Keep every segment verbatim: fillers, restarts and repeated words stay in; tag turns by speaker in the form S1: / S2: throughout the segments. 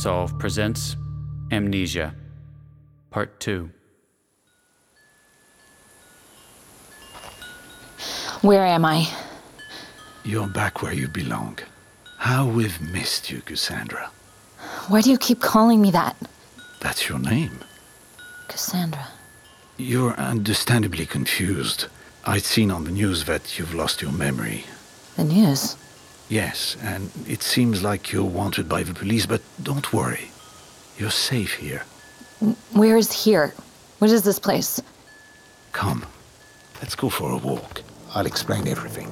S1: Unsolved presents Amnesia, Part two.
S2: Where am I?
S3: You're back where you belong. How we've missed you, Cassandra.
S2: Why do you keep calling me that?
S3: That's your name.
S2: Cassandra.
S3: You're understandably confused. I'd seen on the news that you've lost your memory.
S2: The news?
S3: Yes, and it seems like you're wanted by the police, but don't worry. You're safe here.
S2: Where is here? What is this place?
S3: Come, let's go for a walk. I'll explain everything.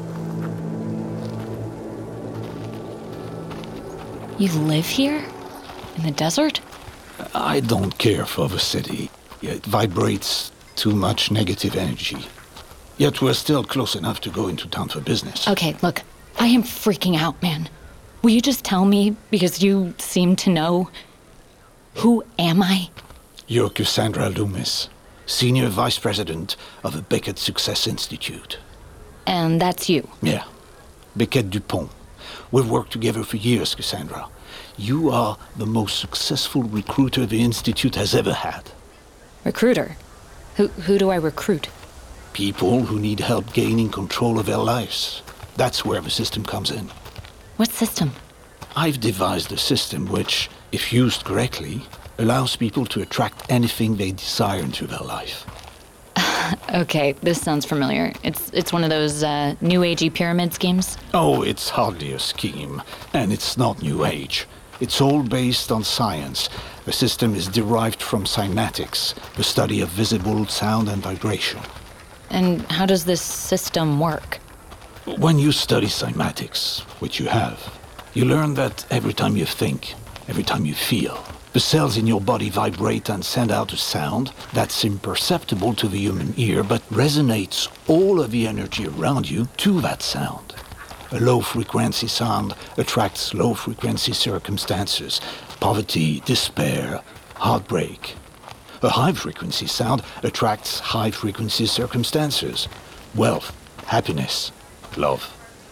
S2: You live here? In the desert?
S3: I don't care for the city. It vibrates too much negative energy. Yet we're still close enough to go into town for business.
S2: Okay, look, I am freaking out, man. Will you just tell me, because you seem to know, who am I?
S3: You're Cassandra Loomis, Senior Vice President of the Beckett Success Institute.
S2: And that's you?
S3: Yeah, Beckett Dupont. We've worked together for years, Cassandra. You are the most successful recruiter the Institute has ever had.
S2: Recruiter? Who, who do I recruit?
S3: People who need help gaining control of their lives. That's where the system comes in.
S2: What system?
S3: I've devised a system which, if used correctly, allows people to attract anything they desire into their life.
S2: Okay, this sounds familiar. It's it's one of those uh, New Agey pyramid schemes?
S3: Oh, it's hardly a scheme, and it's not New Age. It's all based on science. The system is derived from cymatics, the study of visible sound and vibration.
S2: And how does this system work?
S3: When you study cymatics, which you have, you learn that every time you think, every time you feel, the cells in your body vibrate and send out a sound that's imperceptible to the human ear, but resonates all of the energy around you to that sound. A low-frequency sound attracts low-frequency circumstances, poverty, despair, heartbreak. A high-frequency sound attracts high-frequency circumstances, wealth, happiness, love.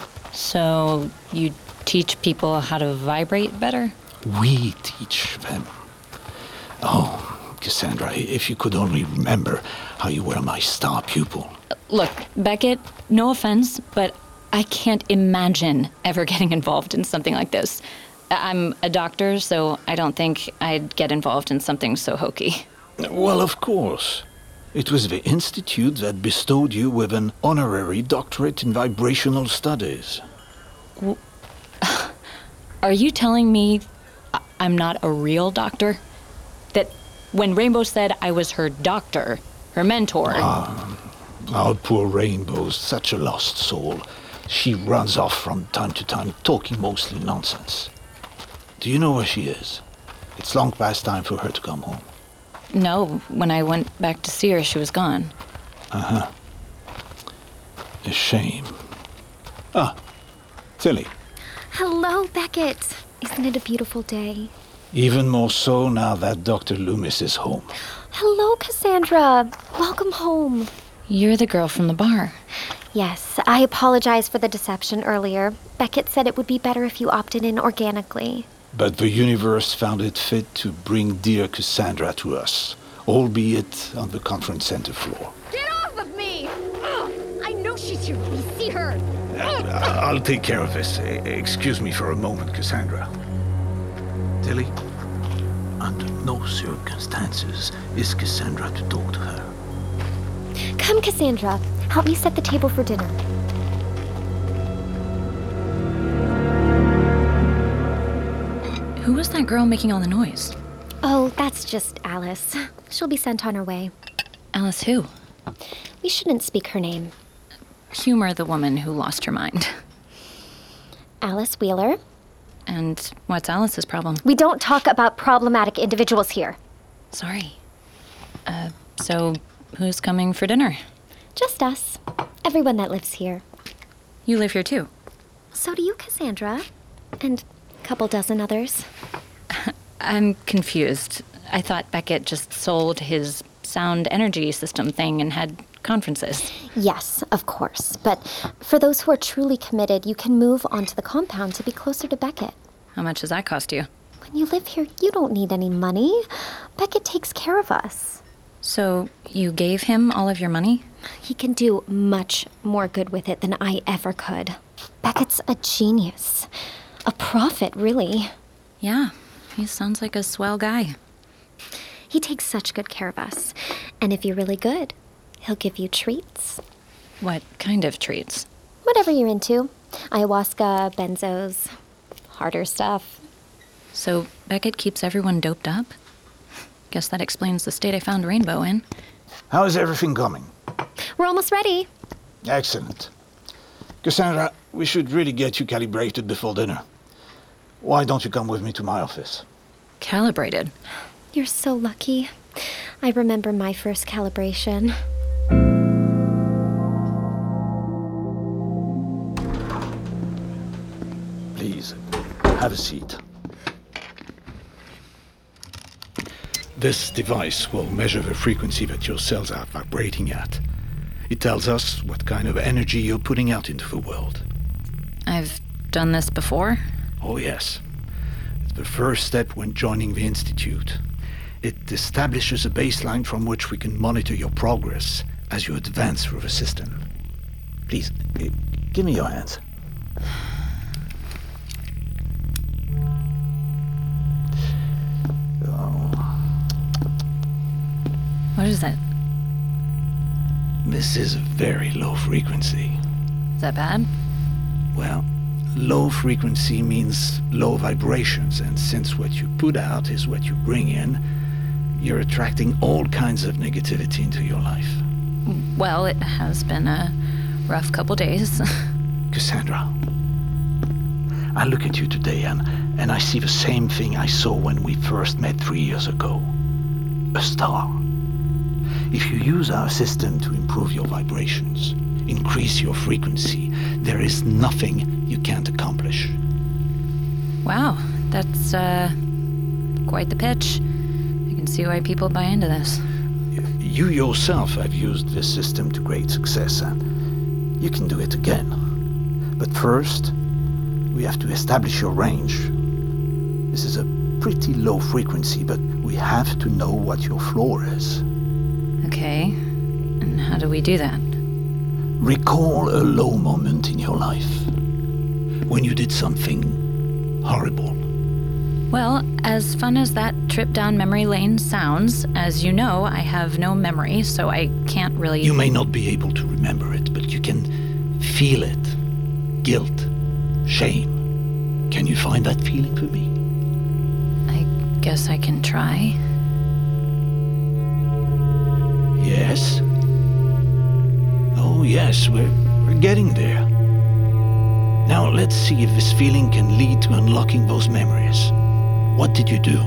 S2: So you teach people how to vibrate better?
S3: We teach them. Oh, Cassandra, if you could only remember how you were my star pupil.
S2: Look, Beckett, no offense, but I can't imagine ever getting involved in something like this. I'm a doctor, so I don't think I'd get involved in something so hokey.
S3: Well, of course. It was the Institute that bestowed you with an honorary doctorate in vibrational studies.
S2: Are you telling me I'm not a real doctor? That when Rainbow said I was her doctor, her mentor...
S3: Ah, our poor Rainbow's such a lost soul. She runs off from time to time, talking mostly nonsense. Do you know where she is? It's long past time for her to come home.
S2: No, when I went back to see her, she was gone.
S3: Uh-huh. A shame. Ah, Tilly.
S4: Hello, Beckett. Isn't it a beautiful day?
S3: Even more so now that Doctor Loomis is home.
S4: Hello, Cassandra. Welcome home.
S2: You're the girl from the bar.
S4: Yes, I apologize for the deception earlier. Beckett said it would be better if you opted in organically.
S3: But the universe found it fit to bring dear Cassandra to us, albeit on the conference center floor.
S5: Get off of me! Ugh, I know she's here. We see her.
S3: Uh, I'll take care of this. Excuse me for a moment, Cassandra. Tilly, under no circumstances is Cassandra to talk to her.
S4: Come, Cassandra. Help me set the table for dinner.
S2: Who was that girl making all the noise?
S4: Oh, that's just Alice. She'll be sent on her way.
S2: Alice who?
S4: We shouldn't speak her name.
S2: Humor the woman who lost her mind.
S4: Alice Wheeler.
S2: And what's Alice's problem?
S4: We don't talk about problematic individuals here.
S2: Sorry. Uh, so who's coming for dinner?
S4: Just us. Everyone that lives here.
S2: You live here too?
S4: So do you, Cassandra. And a couple dozen others.
S2: I'm confused. I thought Beckett just sold his sound energy system thing and had conferences.
S4: Yes, of course. But for those who are truly committed, you can move onto the compound to be closer to Beckett.
S2: How much does that cost you?
S4: When you live here, you don't need any money. Beckett takes care of us.
S2: So you gave him all of your money?
S4: He can do much more good with it than I ever could. Beckett's a genius. A prophet, really.
S2: Yeah, he sounds like a swell guy.
S4: He takes such good care of us. And if you're really good, he'll give you treats.
S2: What kind of treats?
S4: Whatever you're into. Ayahuasca, benzos, harder stuff.
S2: So Beckett keeps everyone doped up? Guess that explains the state I found Rainbow in.
S3: How is everything coming?
S4: We're almost ready.
S3: Excellent. Cassandra, we should really get you calibrated before dinner. Why don't you come with me to my office?
S2: Calibrated?
S4: You're so lucky. I remember my first calibration.
S3: Please, have a seat. This device will measure the frequency that your cells are vibrating at. It tells us what kind of energy you're putting out into the world.
S2: I've done this before?
S3: Oh, yes. It's the first step when joining the Institute. It establishes a baseline from which we can monitor your progress as you advance through the system. Please, uh, give me your hands.
S2: What is that?
S3: This is a very low frequency.
S2: Is that bad?
S3: Well, low frequency means low vibrations, and since what you put out is what you bring in, you're attracting all kinds of negativity into your life.
S2: Well, it has been a rough couple days.
S3: Cassandra, I look at you today and, and I see the same thing I saw when we first met three years ago. A star. If you use our system to improve your vibrations, increase your frequency, there is nothing you can't accomplish.
S2: Wow, that's, uh, quite the pitch. I can see why people buy into this.
S3: You yourself have used this system to great success, and you can do it again. But first, we have to establish your range. This is a pretty low frequency, but we have to know what your floor is.
S2: Okay, and how do we do that?
S3: Recall a low moment in your life, when you did something horrible.
S2: Well, as fun as that trip down memory lane sounds, as you know, I have no memory, so I can't really...
S3: You may not be able to remember it, but you can feel it. Guilt, shame. Can you find that feeling for me?
S2: I guess I can try.
S3: Yes? Oh, yes, we're, we're getting there. Now, let's see if this feeling can lead to unlocking those memories. What did you do?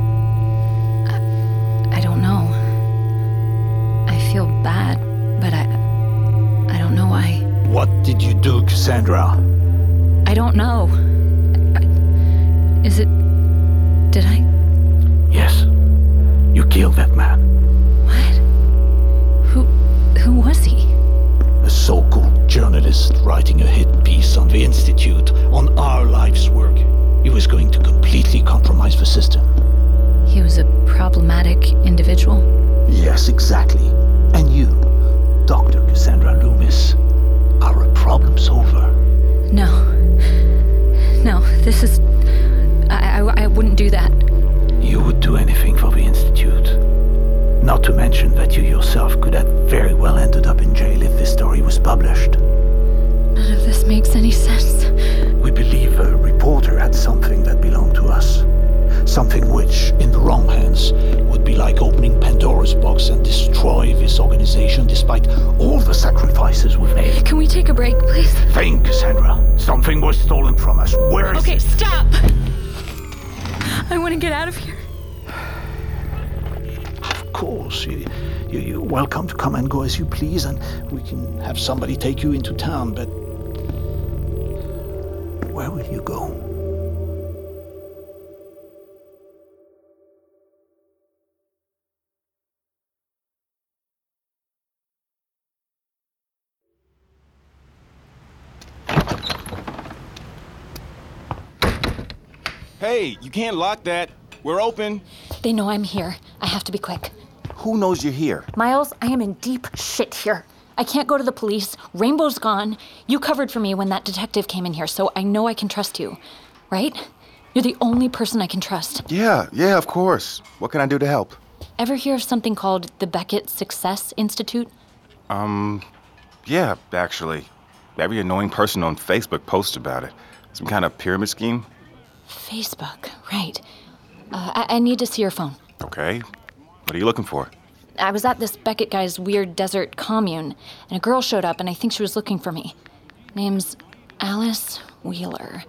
S2: I, I don't know. I feel bad, but I... I don't know why.
S3: What did you do, Cassandra?
S2: I don't know. I, is it... Did I...
S3: Yes. You killed that man.
S2: What? Who... Who was he?
S3: A so-called journalist writing a hit piece on the Institute on our life's work. He was going to completely compromise the system.
S2: He was a problematic individual?
S3: Yes, exactly. And you, Doctor Cassandra Loomis, are a problem solver.
S2: No. No, this is... I, I, I wouldn't do that.
S3: You would do anything for the Institute. Not to mention that you yourself could have very well ended up in jail if this story was published.
S2: None of this makes any sense.
S3: We believe a reporter had something that belonged to us. Something which, in the wrong hands, would be like opening Pandora's box and destroy this organization despite all the sacrifices we've made.
S2: Can we take a break, please?
S3: Think, Cassandra. Something was stolen from us. Where is
S2: Okay,
S3: it?
S2: stop! I want to get out of here.
S3: Of course. You, you, you're welcome to come and go as you please, and we can have somebody take you into town, but... where will you go?
S6: Hey, you can't lock that. We're open.
S2: They know I'm here. I have to be quick.
S6: Who knows you're here?
S2: Miles, I am in deep shit here. I can't go to the police. Rainbow's gone. You covered for me when that detective came in here, so I know I can trust you. Right? You're the only person I can trust.
S6: Yeah, yeah, of course. What can I do to help?
S2: Ever hear of something called the Beckett Success Institute?
S6: Um, yeah, actually. Every annoying person on Facebook posts about it. Some kind of pyramid scheme?
S2: Facebook, right. Uh, I-, I need to see your phone.
S6: Okay. What are you looking for?
S2: I was at this Beckett guy's weird desert commune, and a girl showed up, and I think she was looking for me. Name's Alice Wheeler.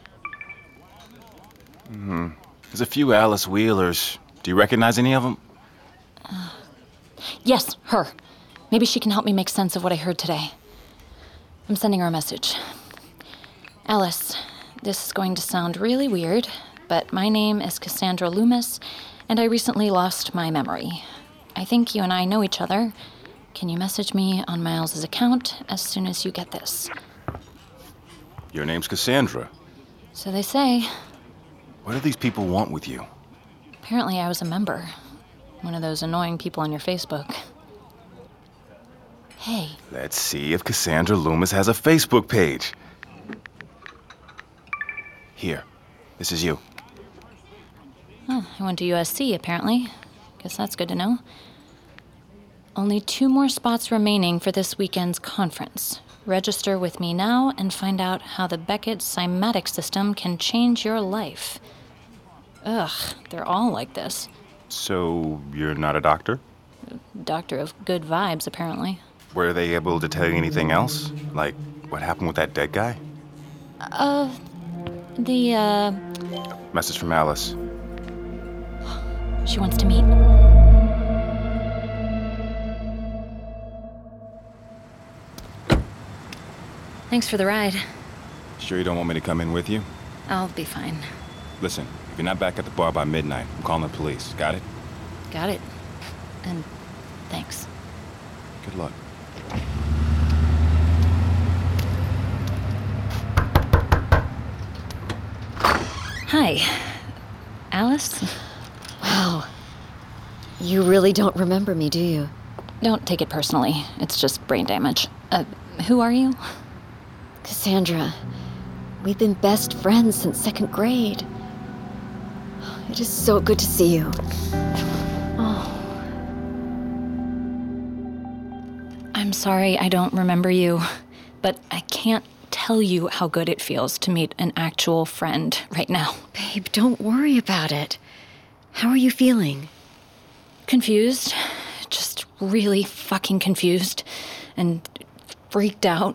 S6: Hmm. There's a few Alice Wheelers. Do you recognize any of them?
S2: Uh, yes, her. Maybe she can help me make sense of what I heard today. I'm sending her a message. Alice, this is going to sound really weird, but my name is Cassandra Loomis, and I recently lost my memory. I think you and I know each other. Can you message me on Miles's account as soon as you get this?
S6: Your name's Cassandra.
S2: So they say.
S6: What do these people want with you?
S2: Apparently I was a member. One of those annoying people on your Facebook. Hey.
S6: Let's see if Cassandra Loomis has a Facebook page. Here. This is you.
S2: Oh, I went to U S C, apparently. Guess that's good to know. Only two more spots remaining for this weekend's conference. Register with me now and find out how the Beckett cymatic system can change your life. Ugh, they're all like this.
S6: So, you're not a doctor?
S2: Doctor of good vibes, apparently.
S6: Were they able to tell you anything else? Like, what happened with that dead guy?
S2: Uh, the, uh...
S6: Message from Alice.
S2: She wants to meet. Thanks for the ride.
S6: Sure you don't want me to come in with you?
S2: I'll be fine.
S6: Listen, if you're not back at the bar by midnight, I'm calling the police. Got it?
S2: Got it. And thanks.
S6: Good luck.
S2: Hi. Alice?
S7: Wow. You really don't remember me, do you?
S2: Don't take it personally. It's just brain damage. Uh, who are you?
S7: Cassandra. We've been best friends since second grade. It is so good to see you.
S2: Oh. I'm sorry I don't remember you, but I can't tell you how good it feels to meet an actual friend right now.
S7: Babe, don't worry about it. How are you feeling?
S2: Confused. Just really fucking confused. And freaked out.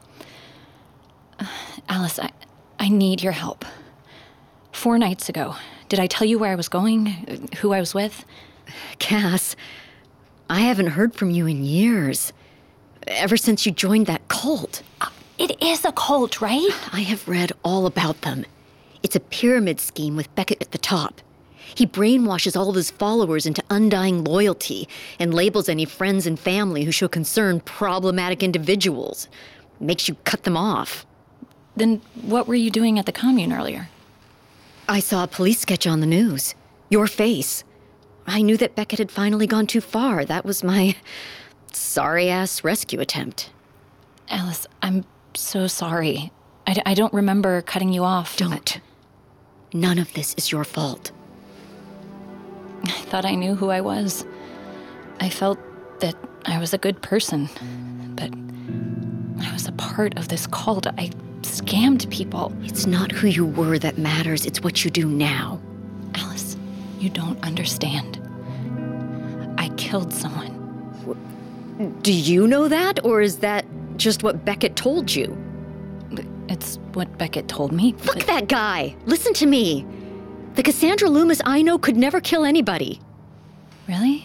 S2: Uh, Alice, I, I need your help. Four nights ago, did I tell you where I was going? Who I was with?
S7: Cass, I haven't heard from you in years. Ever since you joined that cult.
S2: Uh, it is a cult, right?
S7: I have read all about them. It's a pyramid scheme with Beckett at the top. He brainwashes all of his followers into undying loyalty and labels any friends and family who show concern problematic individuals. Makes you cut them off.
S2: Then what were you doing at the commune earlier?
S7: I saw a police sketch on the news. Your face. I knew that Beckett had finally gone too far. That was my sorry-ass rescue attempt.
S2: Alice, I'm so sorry. I, d- I don't remember cutting you off.
S7: Don't. None of this is your fault.
S2: I thought I knew who I was. I felt that I was a good person, but I was a part of this cult. I scammed people.
S7: It's not who you were that matters, it's what you do now.
S2: Alice, you don't understand. I killed someone.
S7: Do you know that, or is that just what Beckett told you?
S2: It's what Beckett told me.
S7: Fuck
S2: but...
S7: that guy! Listen to me! The Cassandra Loomis I know could never kill anybody.
S2: Really?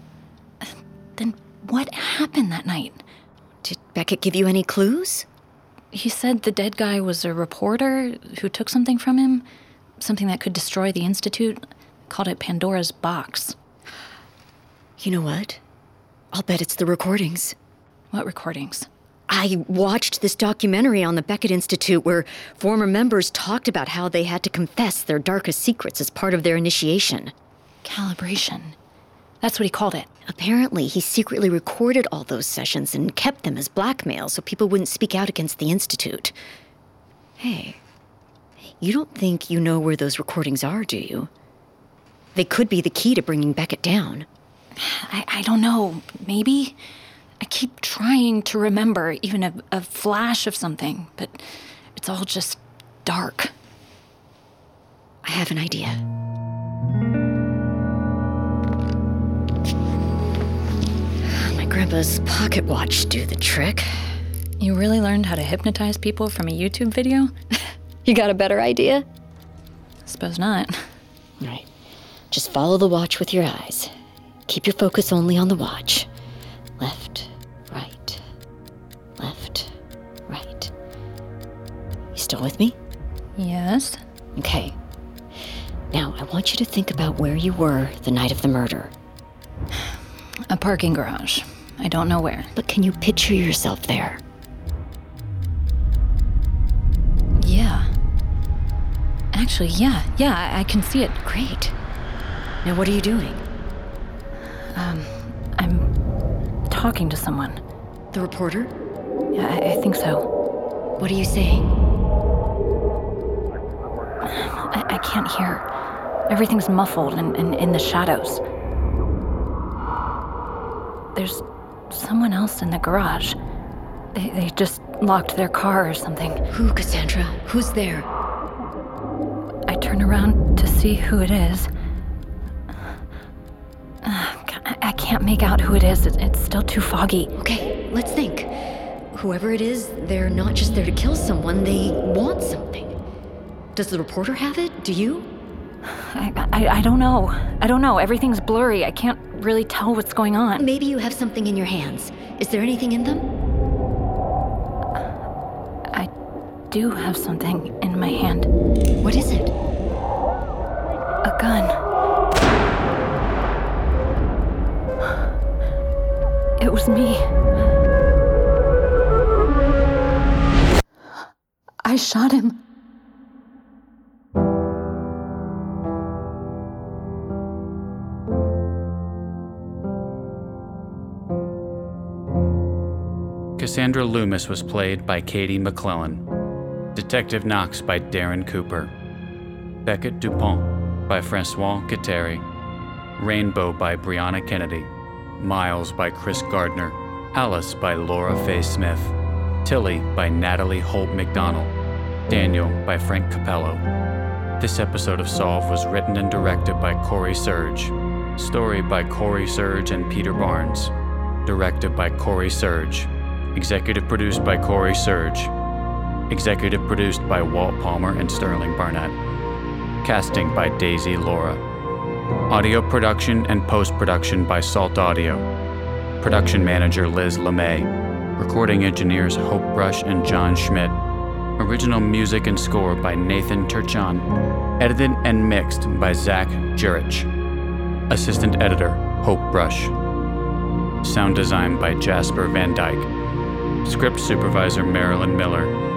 S2: Then what happened that night?
S7: Did Beckett give you any clues?
S2: He said the dead guy was a reporter who took something from him. Something that could destroy the Institute. Called it Pandora's box.
S7: You know what? I'll bet it's the recordings.
S2: What recordings?
S7: I watched this documentary on the Beckett Institute where former members talked about how they had to confess their darkest secrets as part of their initiation.
S2: Calibration. That's what he called it.
S7: Apparently, he secretly recorded all those sessions and kept them as blackmail so people wouldn't speak out against the Institute. Hey, you don't think you know where those recordings are, do you? They could be the key to bringing Beckett down.
S2: I, I don't know. Maybe? I keep trying to remember even a, a flash of something, but it's all just dark.
S7: I have an idea. My grandpa's pocket watch do the trick.
S2: You really learned how to hypnotize people from a YouTube video?
S7: You got a better idea?
S2: Suppose not.
S7: All right. Just follow the watch with your eyes. Keep your focus only on the watch. Left, right, left, right. You still with me?
S2: Yes?
S7: Okay. Now, I want you to think about where you were the night of the murder.
S2: A parking garage. I don't know where.
S7: But can you picture yourself there?
S2: Yeah. Actually, yeah, yeah, I, I can see it.
S7: Great. Now, what are you doing?
S2: Um, I'm talking to someone.
S7: The reporter?
S2: Yeah, I, I think so.
S7: What are you saying?
S2: I, I can't hear. Everything's muffled and in, in, in the shadows. There's someone else in the garage. They, they just locked their car or something.
S7: Who, Cassandra? Who's there?
S2: I turn around to see who it is. Uh, I, I can't make out who it is. It, it's still too foggy.
S7: Okay, let's think. Whoever it is, they're not just there to kill someone, they want something. Does the reporter have it? Do you?
S2: I, I, I don't know. I don't know. Everything's blurry. I can't really tell what's going on.
S7: Maybe you have something in your hands. Is there anything in them?
S2: I do have something in my hand.
S7: What is it?
S2: A gun. It was me. I shot him.
S1: Cassandra Loomis was played by Katie McClellan. Detective Knox by Darren Cooper. Beckett Dupont by Francois Guattari. Rainbow by Brianna Kennedy. Miles by Chris Gardner. Alice by Laura Faye Smith. Tilly by Natalie Holt McDonald. Daniel by Frank Capello. This episode of Solve was written and directed by Corey Surge. Story by Corey Surge and Peter Barnes. Directed by Corey Surge. Executive produced by Corey Surge. Executive produced by Walt Palmer and Sterling Barnett. Casting by Daisy Laura. Audio production and post-production by Salt Audio. Production manager Liz LeMay. Recording engineers Hope Brush and John Schmidt. Original music and score by Nathan Turchan. Edited and mixed by Zach Jurich. Assistant editor Hope Brush. Sound design by Jasper Van Dyke. Script supervisor Marilyn Miller.